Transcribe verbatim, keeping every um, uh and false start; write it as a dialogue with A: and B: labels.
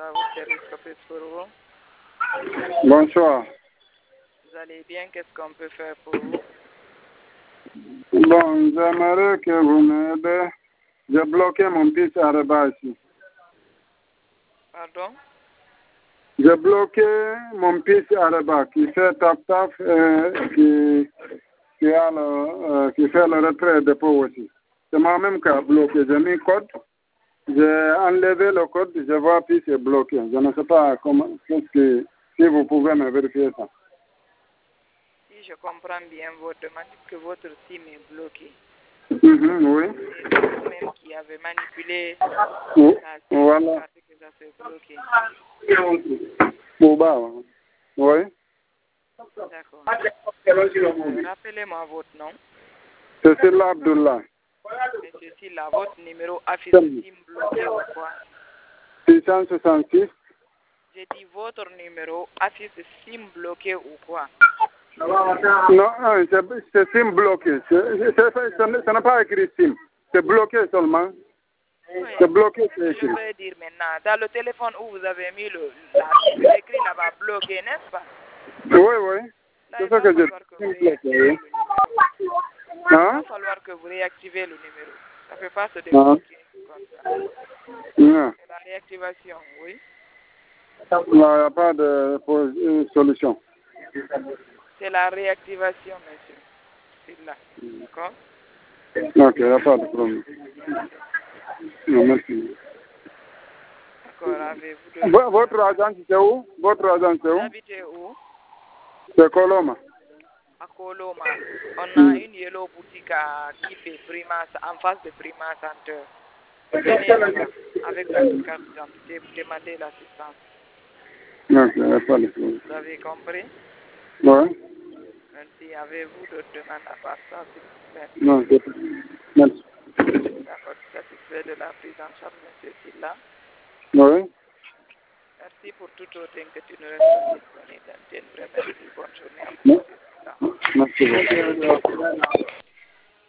A: à votre service, que peut pour vous?
B: Bonsoir.
A: Vous allez bien? Qu'est-ce qu'on peut faire pour vous?
B: Bon, j'aimerais que vous m'aidez. J'ai bloqué mon fils à Rabat ici.
A: Pardon?
B: J'ai bloqué mon fils à Rabat qui fait tap-tap et qui, qui, a le, euh, qui fait le retrait de dépôt aussi. C'est moi-même qui a bloqué. J'ai mis code. J'ai enlevé le code. Je vois puis c'est bloqué. Je ne sais pas comment, qu'est-ce que, si vous pouvez me vérifier ça.
A: Si je comprends bien votre demande, que votre SIM est bloqué.
B: Mm-hmm, oui.
A: C'est vous-même qui avez manipulé
B: Oui.
A: la SIM
B: Voilà.
A: parce que ça s'est bloqué.
B: Au bas, oui.
A: D'accord. Euh, Rappelez-moi votre nom.
B: C'est Silla Abdullah.
A: Monsieur Silla, votre numéro affiche SIM bloqué ou quoi?
B: six cent soixante-six.
A: J'ai dit votre numéro affiche SIM bloqué ou quoi?
B: Non, hein, c'est c'est SIM bloqué. C'est- c'est- c'est- Ça n'est ça n'est pas écrit SIM. C'est bloqué seulement.
A: Oui.
B: C'est bloqué, c'est
A: Je
B: écrit.
A: veux dire maintenant, dans le téléphone où vous avez mis le, la, c'est écrit là-bas bloqué, n'est-ce pas?
B: Oui, oui.
A: Là,
B: C'est
A: il
B: ça
A: va
B: que j'ai
A: falloir que vous
B: bloqué.
A: réactivez le numéro. Il
B: Hein?
A: va falloir que vous réactivez le numéro. Ça ne peut pas se
B: Ah.
A: débloquer comme ça.
B: Non,
A: C'est la réactivation, oui.
B: il n'y a pas de pour- euh, solution.
A: C'est la réactivation, monsieur. C'est là. D'accord?
B: Ok, il n'y a pas de problème. Non, merci.
A: D'accord, avez-vous de...
B: Vo- Votre agence, c'est où? Votre agence, c'est
A: Vous
B: où?
A: habitez où?
B: C'est Coloma.
A: À Coloma. On a une yellow boutique à, qui fait Prima, en face de Prima Center. Venez là-bas avec votre carte d'identité, vous demandez l'assistance.
B: Ok, il n'y a pas de problème.
A: Vous avez compris?
B: Oui?
A: Merci. Avez-vous d'autres demandes à part ça, s'il vous plaît?
B: Non, c'est merci.
A: D'accord, satisfait de la prise en charge, monsieur Silla.
B: Oui?
A: Merci pour toute votre inquiétude. Nous restons disponibles. Merci. Bonne journée à vous, monsieur Silla.
B: Merci beaucoup.